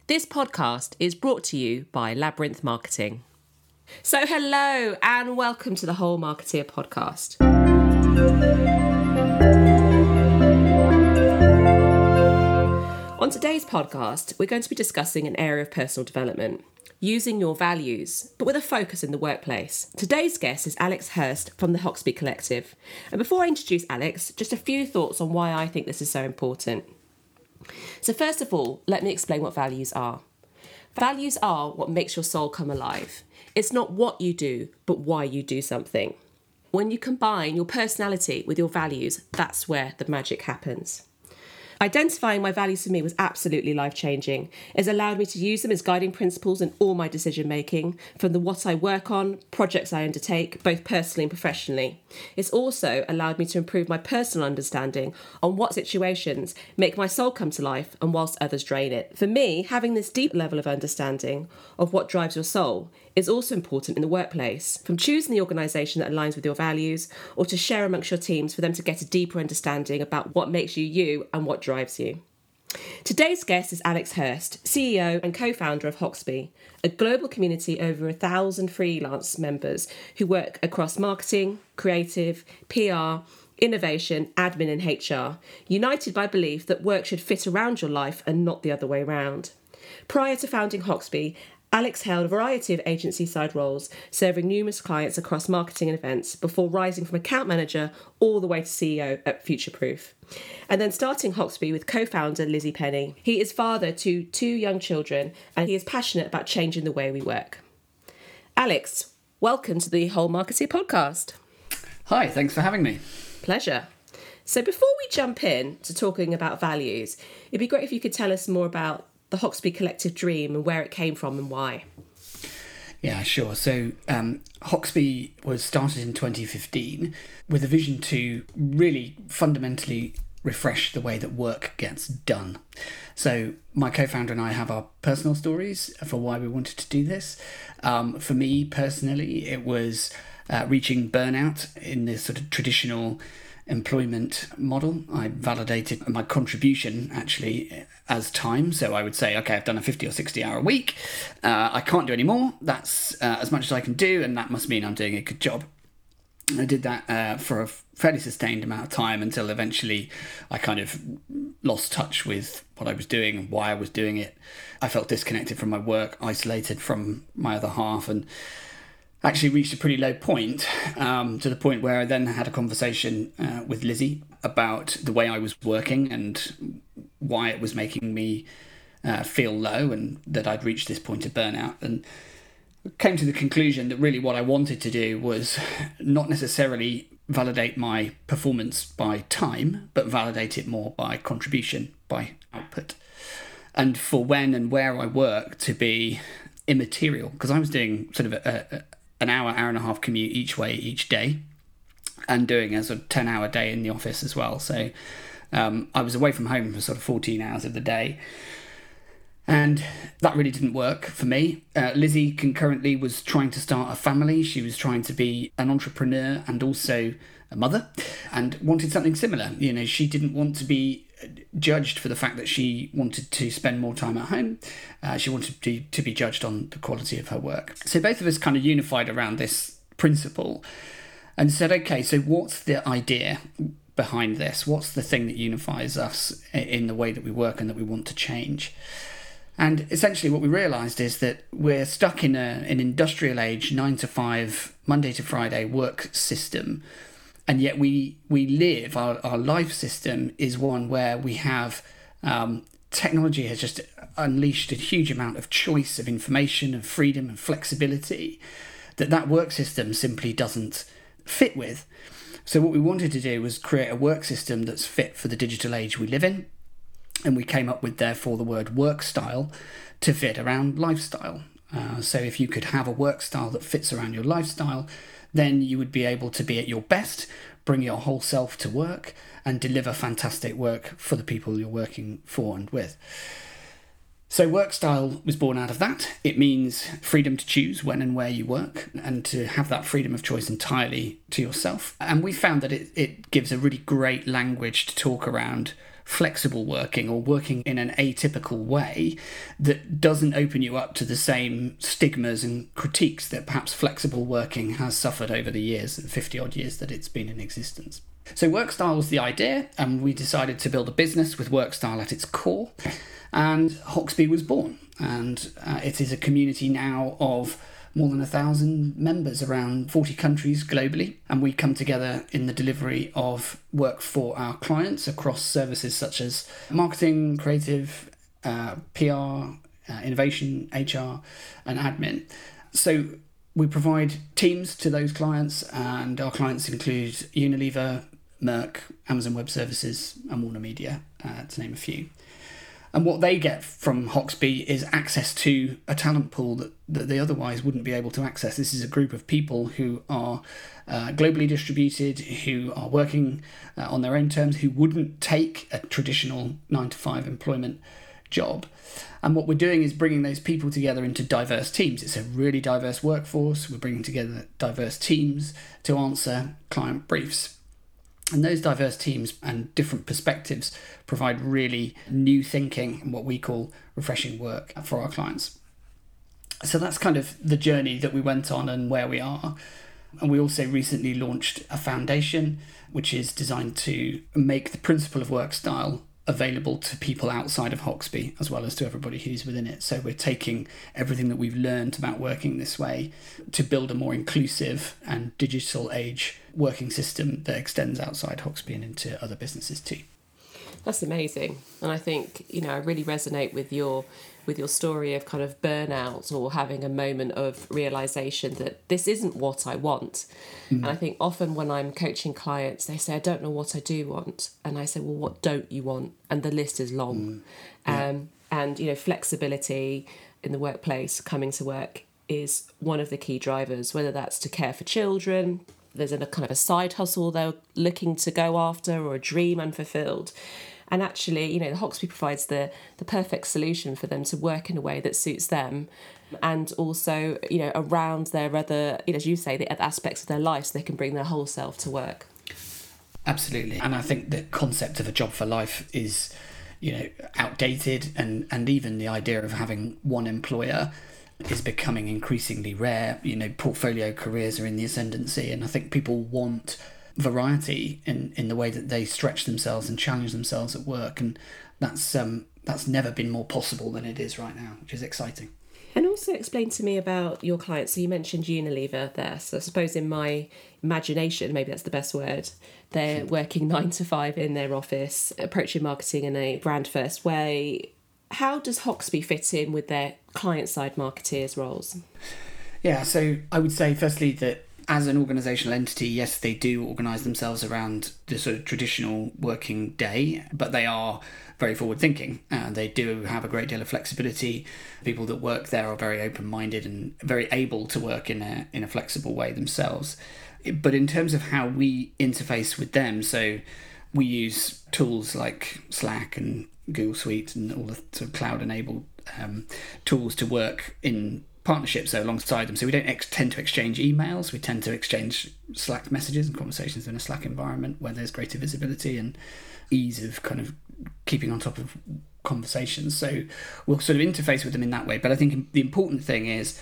This podcast is brought to you by Labyrinth Marketing. So hello and welcome to the Whole Marketeer podcast. On today's podcast, we're going to be discussing an area of personal development, using your values, but with a focus in the workplace. Today's guest is Alex Hurst from the Hoxby Collective. And before I introduce Alex, just a few thoughts on why I think this is so important. So first of all, let me explain what values are. Values are what makes your soul come alive. It's not what you do, but why you do something. When you combine your personality with your values, that's where the magic happens. Identifying my values for me was absolutely life-changing. It's allowed me to use them as guiding principles in all my decision-making, from the what I work on, projects I undertake, both personally and professionally. It's also allowed me to improve my personal understanding on what situations make my soul come to life and whilst others drain it. For me, having this deep level of understanding of what drives your soul is also important in the workplace, from choosing the organisation that aligns with your values or to share amongst your teams for them to get a deeper understanding about what makes you you and what drives you. Today's guest is Alex Hurst, CEO and co-founder of Hoxby, a global community of over 1,000 freelance members who work across marketing, creative, PR, innovation, admin and HR, united by belief that work should fit around your life and not the other way around. Prior to founding Hoxby, Alex held a variety of agency-side roles, serving numerous clients across marketing and events, before rising from account manager all the way to CEO at Futureproof. And then starting Hoxby with co-founder Lizzie Penny. He is father to 2 young children, and he is passionate about changing the way we work. Alex, welcome to the Whole Marketeer podcast. Hi, thanks for having me. Pleasure. So before we jump in to talking about values, it'd be great if you could tell us more about the Hoxby Collective dream and where it came from and why. Yeah, sure. So Hoxby was started in 2015 with a vision to really fundamentally refresh the way that work gets done. So my co-founder and I have our personal stories for why we wanted to do this. For me personally, it was reaching burnout in this sort of traditional employment model. I validated my contribution actually as time. So I would say, okay, I've done a 50 or 60 hour week. I can't do any more. That's as much as I can do. And that must mean I'm doing a good job. I did that for a fairly sustained amount of time until eventually I kind of lost touch with what I was doing and why I was doing it. I felt disconnected from my work, isolated from my other half, and actually reached a pretty low point, to the point where I then had a conversation with Lizzie about the way I was working and why it was making me feel low, and that I'd reached this point of burnout. And came to the conclusion that really what I wanted to do was not necessarily validate my performance by time, but validate it more by contribution, by output. And for when and where I work to be immaterial, because I was doing sort of an hour and a half commute each way each day, and doing a sort of 10-hour day in the office as well. So I was away from home for sort of 14 hours of the day. And that really didn't work for me. Lizzie concurrently was trying to start a family. She was trying to be an entrepreneur and also a mother, and wanted something similar. You know, she didn't want to be judged for the fact that she wanted to spend more time at home. She wanted to be judged on the quality of her work. So both of us kind of unified around this principle and said, okay, so what's the idea behind this? What's the thing that unifies us in the way that we work and that we want to change? And essentially what we realised is that we're stuck in an industrial age, 9 to 5, Monday to Friday work system. And yet we live, our life system is one where we have, technology has just unleashed a huge amount of choice, of information, of freedom and flexibility that work system simply doesn't fit with. So what we wanted to do was create a work system that's fit for the digital age we live in. And we came up with, therefore, the word work style to fit around lifestyle. So if you could have a work style that fits around your lifestyle, then you would be able to be at your best, bring your whole self to work, and deliver fantastic work for the people you're working for and with. So work style was born out of that. It means freedom to choose when and where you work, and to have that freedom of choice entirely to yourself. And we found that it gives a really great language to talk around flexible working or working in an atypical way that doesn't open you up to the same stigmas and critiques that perhaps flexible working has suffered over the years, the 50 odd years that it's been in existence. So Workstyle was the idea, and we decided to build a business with Workstyle at its core, and Hoxby was born. And it is a community now of more than 1,000 members around 40 countries globally, and we come together in the delivery of work for our clients across services such as marketing, creative, PR, innovation, HR, and admin. So we provide teams to those clients, and our clients include Unilever, Merck, Amazon Web Services, and Warner Media, to name a few. And what they get from Hoxby is access to a talent pool that they otherwise wouldn't be able to access. This is a group of people who are globally distributed, who are working on their own terms, who wouldn't take a traditional 9-to-5 employment job. And what we're doing is bringing those people together into diverse teams. It's a really diverse workforce. We're bringing together diverse teams to answer client briefs. And those diverse teams and different perspectives provide really new thinking and what we call refreshing work for our clients. So that's kind of the journey that we went on and where we are. And we also recently launched a foundation which is designed to make the principle of Workstyle available to people outside of Hoxby as well as to everybody who's within it. So we're taking everything that we've learned about working this way to build a more inclusive and digital age working system that extends outside Hoxby and into other businesses too. That's amazing. And I think, I really resonate with your story of kind of burnout or having a moment of realization that this isn't what I want. And I think often when I'm coaching clients, they say, I don't know what I do want. And I say, well, what don't you want? And the list is long. And, flexibility in the workplace, coming to work is one of the key drivers, whether that's to care for children, there's a kind of a side hustle they're looking to go after or a dream unfulfilled. And actually, the Hoxby provides the perfect solution for them to work in a way that suits them and also, around their other, as you say, the other aspects of their life so they can bring their whole self to work. Absolutely. And I think the concept of a job for life is, outdated and even the idea of having one employer is becoming increasingly rare. Portfolio careers are in the ascendancy, and I think people want variety in the way that they stretch themselves and challenge themselves at work, and that's never been more possible than it is right now, which is exciting. And also explain to me about your clients. So you mentioned Unilever there. So I suppose in my imagination, maybe that's the best word, they're working 9-to-5 in their office, approaching marketing in a brand first way. How does Hoxby fit in with their client-side marketeers' roles? Yeah, so I would say firstly that as an organisational entity, yes, they do organise themselves around the sort of traditional working day, but they are very forward-thinking. They do have a great deal of flexibility. People that work there are very open-minded and very able to work in a flexible way themselves. But in terms of how we interface with them, so we use tools like Slack and Google Suite and all the sort of cloud-enabled tools to work in partnerships alongside them. So we don't tend to exchange emails. We tend to exchange Slack messages and conversations in a Slack environment where there's greater visibility and ease of kind of keeping on top of conversations. So we'll sort of interface with them in that way. But I think the important thing is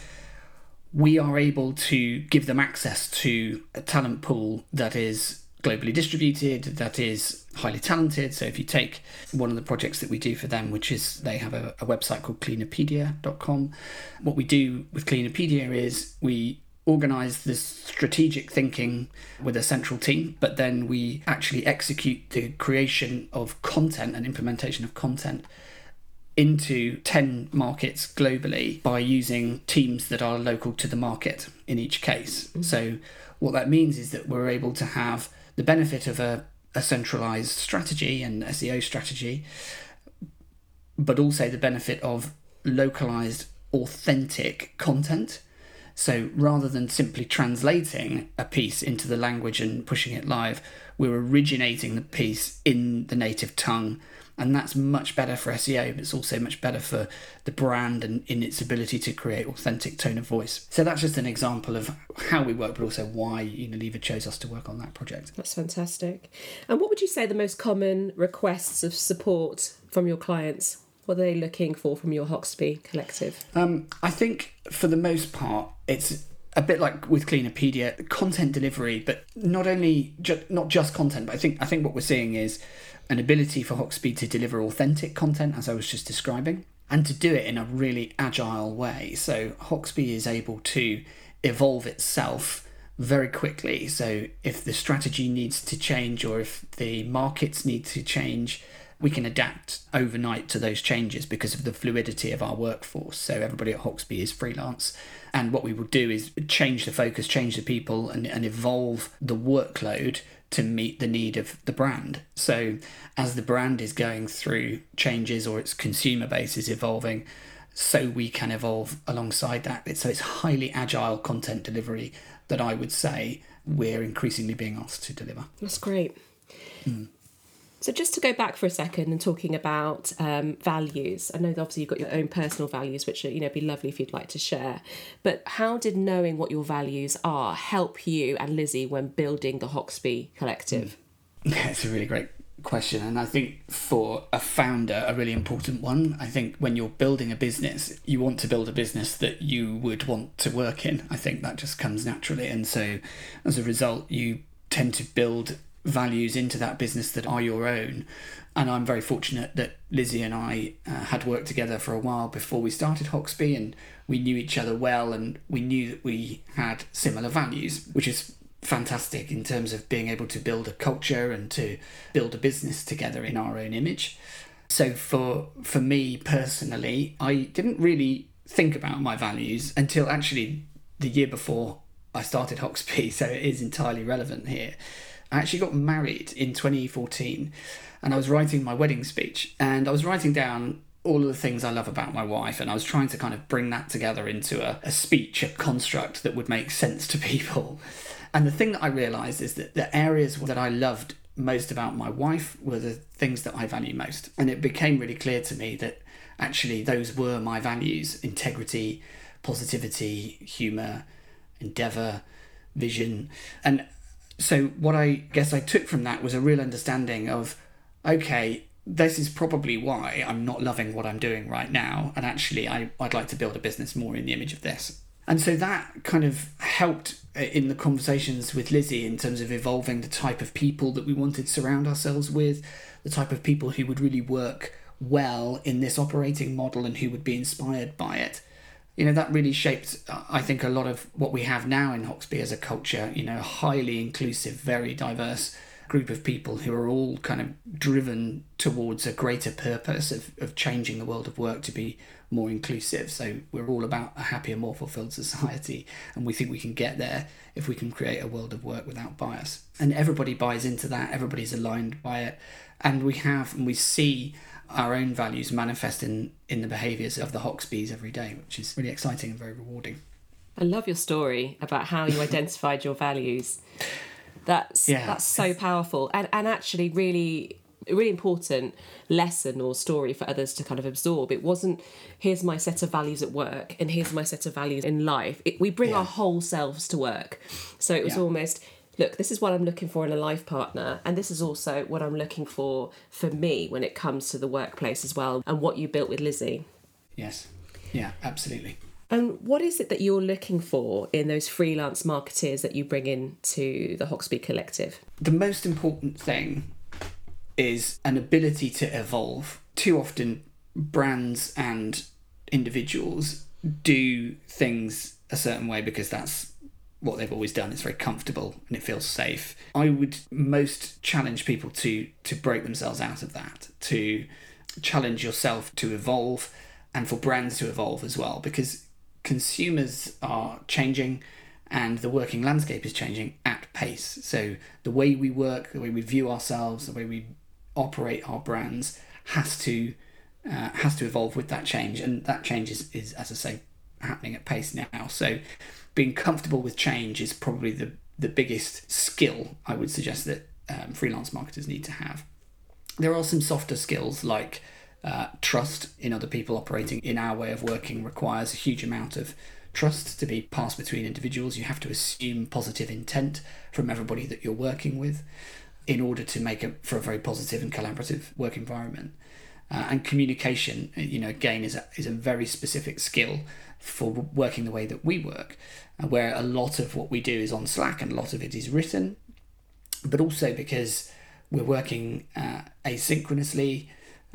we are able to give them access to a talent pool that is globally distributed, that is highly talented. So if you take one of the projects that we do for them, which is they have a website called cleanerpedia.com. What we do with Cleanerpedia is we organise this strategic thinking with a central team, but then we actually execute the creation of content and implementation of content into 10 markets globally by using teams that are local to the market in each case. Mm-hmm. So what that means is that we're able to have the benefit of a centralised strategy and SEO strategy, but also the benefit of localised, authentic content. So rather than simply translating a piece into the language and pushing it live, we're originating the piece in the native tongue And that's much better for SEO, but it's also much better for the brand and in its ability to create authentic tone of voice. So that's just an example of how we work, but also why Unilever chose us to work on that project. That's fantastic. And what would you say the most common requests of support from your clients? What are they looking for from your Hoxby collective? I think for the most part, it's a bit like with Cleanopedia, content delivery, but not just content, but I think what we're seeing is an ability for Hoxby to deliver authentic content, as I was just describing, and to do it in a really agile way. So Hoxby is able to evolve itself very quickly. So if the strategy needs to change or if the markets need to change, we can adapt overnight to those changes because of the fluidity of our workforce. So everybody at Hoxby is freelance. And what we will do is change the focus, change the people, and evolve the workload to meet the need of the brand. So as the brand is going through changes or its consumer base is evolving, so we can evolve alongside that. So it's highly agile content delivery that I would say we're increasingly being asked to deliver. That's great. So just to go back for a second and talking about values, I know that obviously you've got your own personal values, which are, be lovely if you'd like to share. But how did knowing what your values are help you and Lizzie when building the Hoxby collective? Yeah, it's a really great question. And I think for a founder, a really important one. I think when you're building a business, you want to build a business that you would want to work in. I think that just comes naturally. And so as a result, you tend to build values into that business that are your own. And I'm very fortunate that Lizzie and I had worked together for a while before we started Hoxby, and we knew each other well, and we knew that we had similar values, which is fantastic in terms of being able to build a culture and to build a business together in our own image. So for me personally, I didn't really think about my values until actually the year before I started Hoxby, so it is entirely relevant here. I actually got married in 2014 and I was writing my wedding speech, and I was writing down all of the things I love about my wife, and I was trying to kind of bring that together into a speech, a construct that would make sense to people. And the thing that I realised is that the areas that I loved most about my wife were the things that I value most. And it became really clear to me that actually those were my values: integrity, positivity, humour, endeavour, vision. And so what I guess I took from that was a real understanding of, okay, this is probably why I'm not loving what I'm doing right now, and actually I'd like to build a business more in the image of this. And so that kind of helped in the conversations with Lizzie in terms of evolving the type of people that we wanted to surround ourselves with, the type of people who would really work well in this operating model and who would be inspired by it. That really shaped, I think, a lot of what we have now in Hoxby as a culture, a highly inclusive, very diverse group of people who are all kind of driven towards a greater purpose of changing the world of work to be more inclusive. So we're all about a happier, more fulfilled society, and we think we can get there if we can create a world of work without bias. And everybody buys into that, everybody's aligned by it, and we see our own values manifest in the behaviours of the Hoxbys every day, which is really exciting and very rewarding. I love your story about how you identified your values. That's so powerful, and actually really important lesson or story for others to kind of absorb. It wasn't, here's my set of values at work and here's my set of values in life. We bring our whole selves to work. So it was almost, look, this is what I'm looking for in a life partner, and this is also what I'm looking for me when it comes to the workplace as well, and what you built with Lizzie. Yes. Yeah, absolutely. And what is it that you're looking for in those freelance marketeers that you bring into the Hoxby Collective? The most important thing is an ability to evolve. Too often, brands and individuals do things a certain way because that's what they've always done. It's very comfortable and it feels safe. I would most challenge people to break themselves out of that, to challenge yourself to evolve, and for brands to evolve as well, because consumers are changing and the working landscape is changing at pace. So the way we work, the way we view ourselves, the way we operate our brands has to evolve with that change, and that change is as I say, happening at pace now. So being comfortable with change is probably the biggest skill I would suggest that freelance marketers need to have. There are some softer skills like trust in other people. Operating in our way of working requires a huge amount of trust to be passed between individuals. You have to assume positive intent from everybody that you're working with in order to make it for a very positive and collaborative work environment. And communication, again, is a very specific skill for working the way that we work, where a lot of what we do is on Slack and a lot of it is written, but also because we're working asynchronously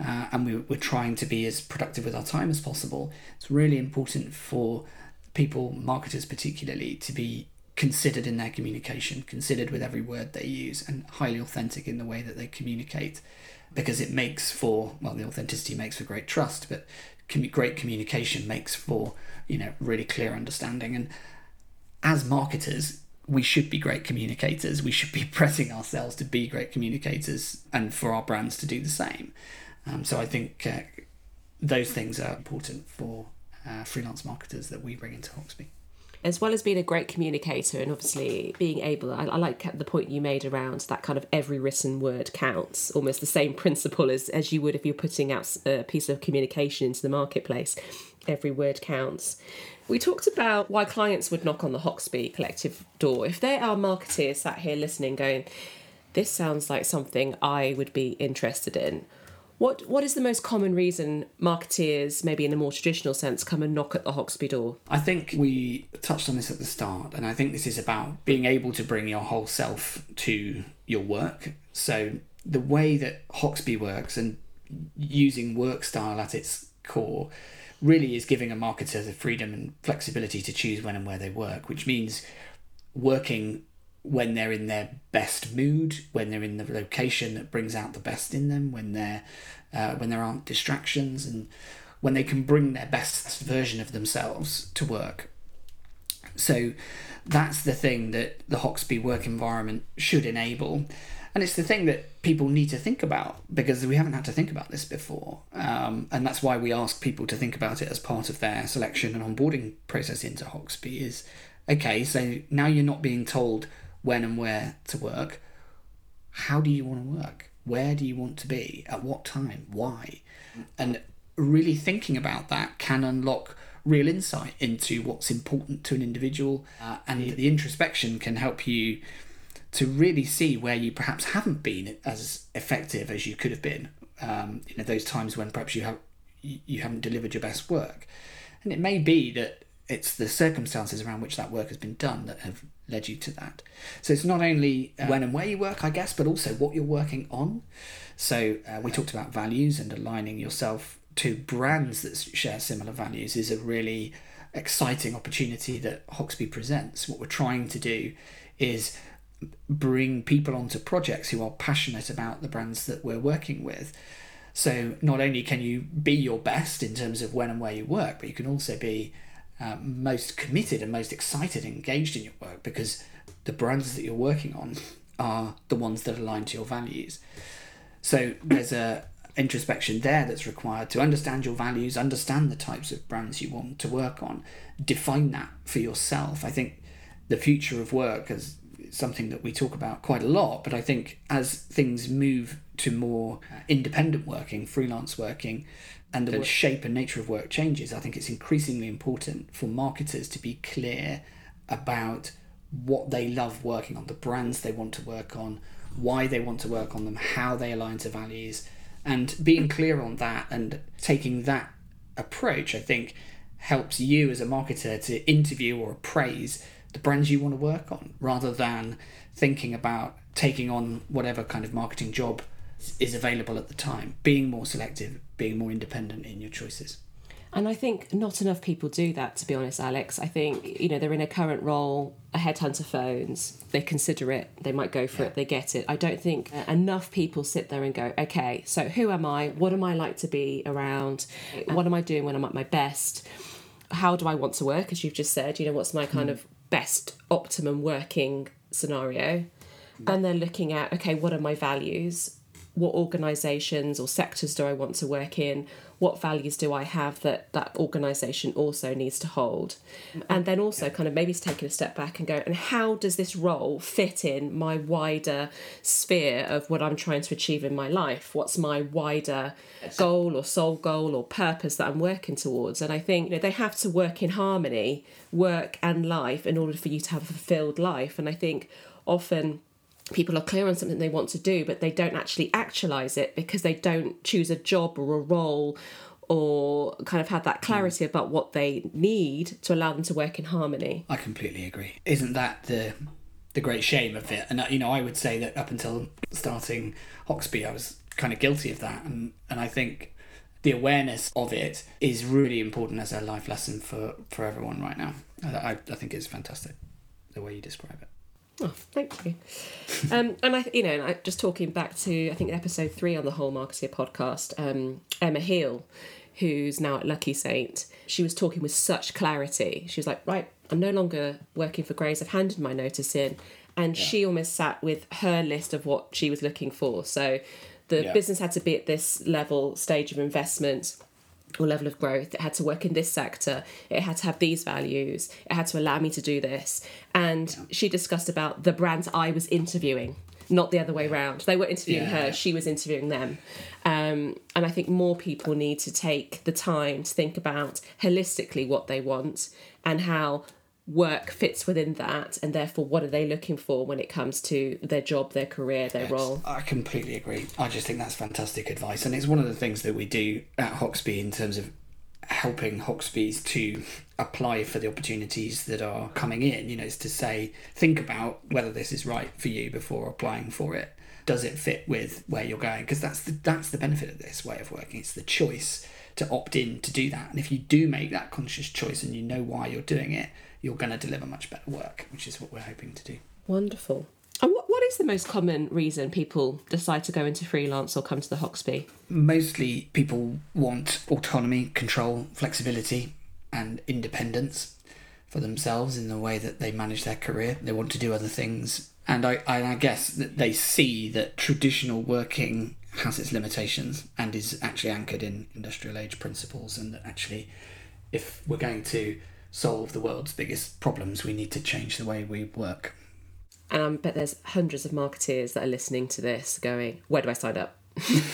and we're trying to be as productive with our time as possible. It's really important for people, marketers particularly, to be considered in their communication, considered with every word they use, and highly authentic in the way that they communicate, because it makes for, well, the authenticity makes for great trust, but great communication makes for, really clear understanding. And as marketers, we should be great communicators. We should be pressing ourselves to be great communicators and for our brands to do the same. So I think those things are important for freelance marketers that we bring into Hoxby. As well as being a great communicator and obviously being able, I like the point you made around that kind of every written word counts, almost the same principle as you would if you're putting out a piece of communication into the marketplace. Every word counts. We talked about why clients would knock on the Hoxby Collective door. If there are marketeers sat here listening going, this sounds like something I would be interested in, What is the most common reason marketeers, maybe in a more traditional sense, come and knock at the Hoxby door? I think we touched on this at the start, and I think this is about being able to bring your whole self to your work. So the way that Hoxby works and using work style at its core really is giving a marketer the freedom and flexibility to choose when and where they work, which means working when they're in their best mood, when they're in the location that brings out the best in them, when there aren't distractions, and when they can bring their best version of themselves to work. So that's the thing that the Hoxby work environment should enable. And it's the thing that people need to think about, because we haven't had to think about this before. And that's why we ask people to think about it as part of their selection and onboarding process into Hoxby is, okay, so now you're not being told when and where to work. How do you want to work? Where do you want to be? At what time? Why? And really thinking about that can unlock real insight into what's important to an individual, and the introspection can help you to really see where you perhaps haven't been as effective as you could have been. Those times when perhaps you haven't delivered your best work. And it may be that it's the circumstances around which that work has been done that have led you to that. So it's not only when and where you work, I guess, but also what you're working on. So we talked about values, and aligning yourself to brands that share similar values is a really exciting opportunity that Hoxby presents. What we're trying to do is bring people onto projects who are passionate about the brands that we're working with. So not only can you be your best in terms of when and where you work, but you can also be most committed and most excited and engaged in your work, because the brands that you're working on are the ones that align to your values. So there's a introspection there that's required to understand your values, understand the types of brands you want to work on, define that for yourself. I think the future of work is something that we talk about quite a lot, but I think as things move to more independent working, freelance working, and the shape and nature of work changes, I think it's increasingly important for marketers to be clear about what they love working on, the brands they want to work on, why they want to work on them, how they align to values, and being clear on that and taking that approach, I think, helps you as a marketer to interview or appraise the brands you want to work on, rather than thinking about taking on whatever kind of marketing job is available at the time. Being more selective, being more independent in your choices. And I think not enough people do that, to be honest, Alex. I think, they're in a current role, a headhunter phones, they consider it, they might go for it, they get it. I don't think enough people sit there and go, okay, so who am I? What am I like to be around? What am I doing when I'm at my best? How do I want to work? As you've just said, what's my kind of best optimum working scenario? And they're looking at, okay, what are my values? What organisations or sectors do I want to work in? what values do I have that organisation also needs to hold? And then also kind of maybe taking a step back and go, and how does this role fit in my wider sphere of what I'm trying to achieve in my life? What's my wider goal or sole goal or purpose that I'm working towards? And I think they have to work in harmony, work and life, in order for you to have a fulfilled life. And I think often people are clear on something they want to do, but they don't actually actualise it because they don't choose a job or a role or kind of have that clarity about what they need to allow them to work in harmony. I completely agree. Isn't that the great shame of it? And I would say that up until starting Hoxby, I was kind of guilty of that, and I think the awareness of it is really important as a life lesson for everyone right now. I think it's fantastic the way you describe it. Oh, thank you. And I just talking back to, I think, episode 3 on the Whole Marketeer podcast, Emma Heal, who's now at Lucky Saint, she was talking with such clarity. She was like, right, I'm no longer working for Grays, I've handed my notice in. And she almost sat with her list of what she was looking for. So the business had to be at this stage of investment or level of growth. It had to work in this sector. It had to have these values. It had to allow me to do this. And she discussed about the brands I was interviewing, not the other way around. They were interviewing her, she was interviewing them. And I think more people need to take the time to think about holistically what they want and how work fits within that, and therefore what are they looking for when it comes to their job, their career, their role. I completely agree. I just think that's fantastic advice, and it's one of the things that we do at Hoxby in terms of helping Hoxbys to apply for the opportunities that are coming in, is to say, think about whether this is right for you before applying for it. Does it fit with where you're going? Because that's the benefit of this way of working. It's the choice to opt in to do that, and if you do make that conscious choice and you know why you're doing it, you're going to deliver much better work, which is what we're hoping to do. Wonderful. And what is the most common reason people decide to go into freelance or come to the Hoxby? Mostly people want autonomy, control, flexibility and independence for themselves in the way that they manage their career. They want to do other things. And I guess that they see that traditional working has its limitations and is actually anchored in industrial age principles, and that actually if we're going to solve the world's biggest problems, we need to change the way we work. And I bet there's hundreds of marketeers that are listening to this going, where do I sign up?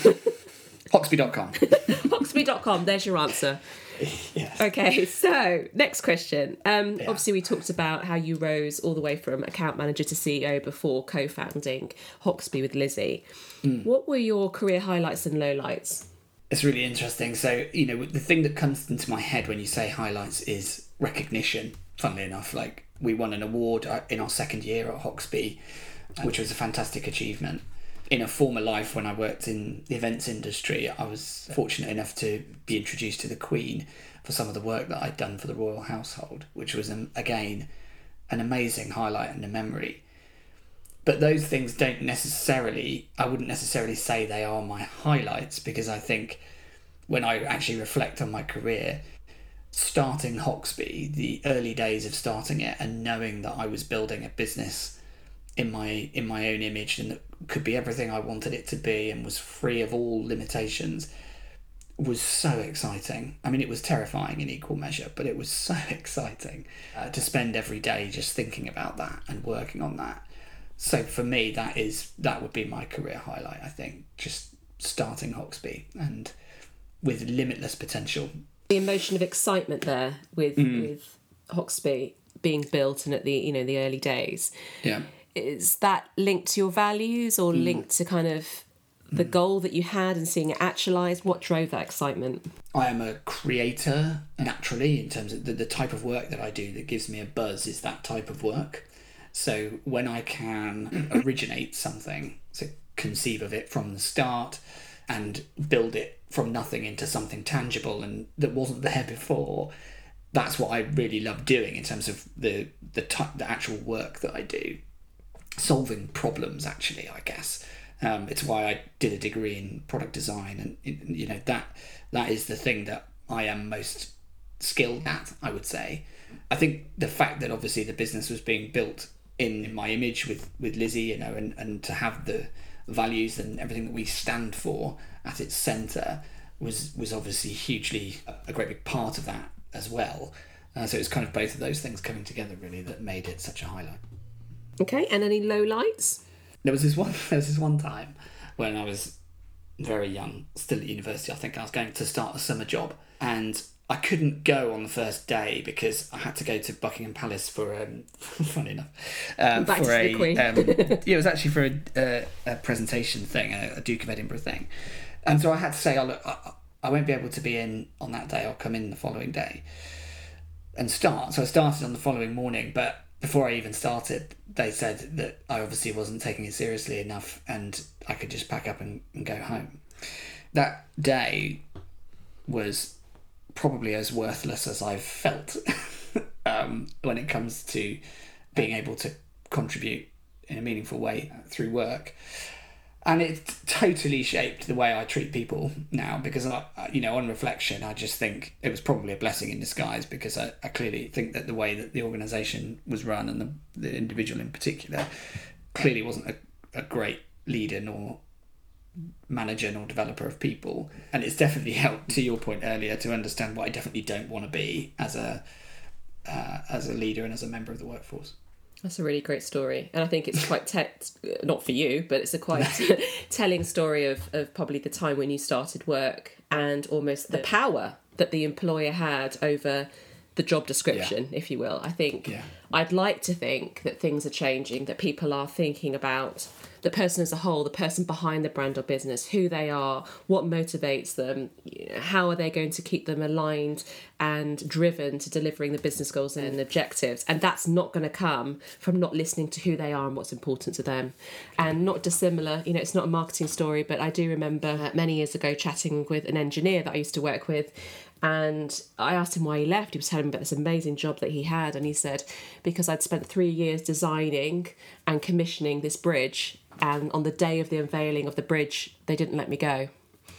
Hoxby.com. Hoxby.com, there's your answer. Yes. Okay, so next question. Obviously we talked about how you rose all the way from account manager to CEO before co-founding Hoxby with Lizzie. What were your career highlights and lowlights? It's really interesting. So, the thing that comes into my head when you say highlights is recognition. Funnily enough, we won an award in our second year at Hoxby, which was a fantastic achievement. In a former life, when I worked in the events industry, I was fortunate enough to be introduced to the Queen for some of the work that I'd done for the royal household, which was, again, an amazing highlight and a memory. But those things I wouldn't necessarily say they are my highlights, because I think when I actually reflect on my career, starting Hoxby, the early days of starting it and knowing that I was building a business in my own image and that could be everything I wanted it to be and was free of all limitations, was so exciting. I mean, it was terrifying in equal measure, but it was so exciting to spend every day just thinking about that and working on that. So for me, that would be my career highlight, I think, just starting Hoxby and with limitless potential. The emotion of excitement there with Hoxby being built and at the the early days. Yeah. Is that linked to your values or linked to kind of the goal that you had and seeing it actualised? What drove that excitement? I am a creator naturally, in terms of the type of work that I do that gives me a buzz is that type of work. So when I can originate something, so conceive of it from the start and build it from nothing into something tangible and that wasn't there before, that's what I really love doing in terms of the actual work that I do. Solving problems, actually, I guess. It's why I did a degree in product design, and that is the thing that I am most skilled at, I would say. I think the fact that obviously the business was being built in my image with Lizzie, and to have the values and everything that we stand for at its centre, was obviously hugely a great big part of that as well. So it was kind of both of those things coming together really that made it such a highlight. Okay, and any lowlights? There was this one time when I was very young, still at university. I think I was going to start a summer job, and I couldn't go on the first day because I had to go to Buckingham Palace for funny enough, Back for to the Queen. it was actually for a presentation thing, a Duke of Edinburgh thing, and so I had to say, I won't be able to be in on that day. I'll come in the following day and start. So I started on the following morning, but before I even started, they said that I obviously wasn't taking it seriously enough and I could just pack up and go home. That day was probably as worthless as I've felt when it comes to being able to contribute in a meaningful way through work. And it totally shaped the way I treat people now, because on reflection, I just think it was probably a blessing in disguise, because I clearly think that the way that the organisation was run, and the individual in particular, clearly wasn't a great leader nor manager nor developer of people. And it's definitely helped, to your point earlier, to understand what I definitely don't want to be as a leader and as a member of the workforce. That's a really great story, and I think it's quite not for you, but it's a quite telling story of probably the time when you started work and almost the power that the employer had over the job description, if you will. I think I'd like to think that things are changing, that people are thinking about the person as a whole, the person behind the brand or business, who they are, what motivates them, how are they going to keep them aligned and driven to delivering the business goals and objectives. And that's not going to come from not listening to who they are and what's important to them. And not dissimilar, it's not a marketing story, but I do remember many years ago chatting with an engineer that I used to work with, and I asked him why he left. He was telling me about this amazing job that he had, and he said, because I'd spent 3 years designing and commissioning this bridge, and on the day of the unveiling of the bridge, they didn't let me go.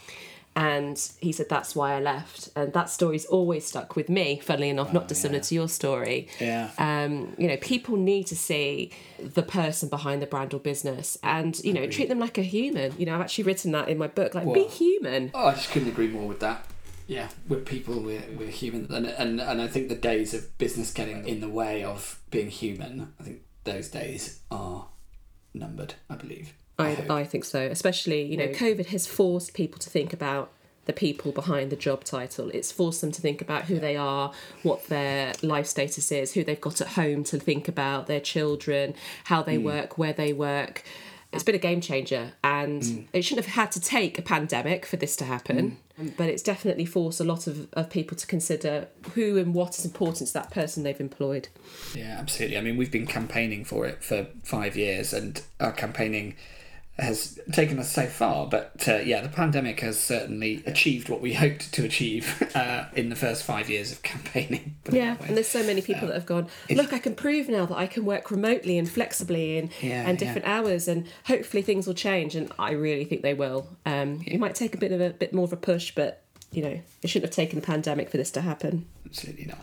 And he said, that's why I left. And that story's always stuck with me, funnily enough, not dissimilar to your story. Yeah. People need to see the person behind the brand or business and, treat them like a human. I've actually written that in my book, be human. Oh, I just couldn't agree more with that. Yeah, we're people, we're human. And I think the days of business getting in the way of being human, I think those days are numbered, I believe. I think so. Especially, COVID has forced people to think about the people behind the job title. It's forced them to think about who they are, what their life status is, who they've got at home to think about, their children, how they work, where they work. It's been a game changer, and it shouldn't have had to take a pandemic for this to happen, but it's definitely forced a lot of people to consider who and what is important to that person they've employed. Yeah, absolutely. I mean, we've been campaigning for it for 5 years, and our campaigning has taken us so far, but the pandemic has certainly achieved what we hoped to achieve in the first 5 years of campaigning. Yeah, and there's so many people that have gone, look, I can prove now that I can work remotely and flexibly and different hours, and hopefully things will change, and I really think they will. It might take a bit more of a push, but it shouldn't have taken the pandemic for this to happen. Absolutely not.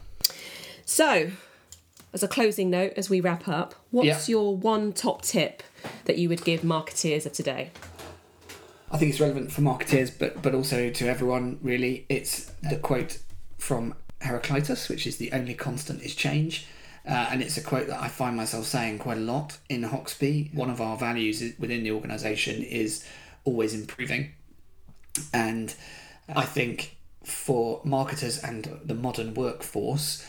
So, as a closing note, as we wrap up, what's your one top tip that you would give marketeers of today? I think it's relevant for marketeers, but also to everyone, really. It's the quote from Heraclitus, which is, the only constant is change. And it's a quote that I find myself saying quite a lot in Hoxby. One of our values within the organisation is always improving. And I think for marketers and the modern workforce,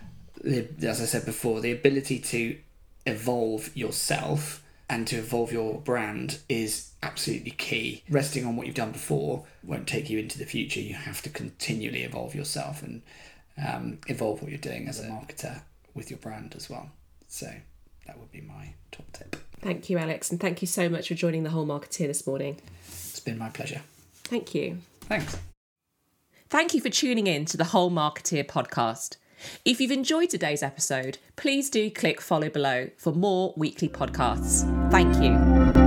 as I said before, the ability to evolve yourself and to evolve your brand is absolutely key. Resting on what you've done before won't take you into the future. You have to continually evolve yourself and evolve what you're doing as a marketer with your brand as well. So that would be my top tip. Thank you, Alex, and thank you so much for joining The Whole Marketeer this morning. It's been my pleasure. Thank you. Thanks. Thank you for tuning in to The Whole Marketeer podcast. If you've enjoyed today's episode, please do click follow below for more weekly podcasts. Thank you.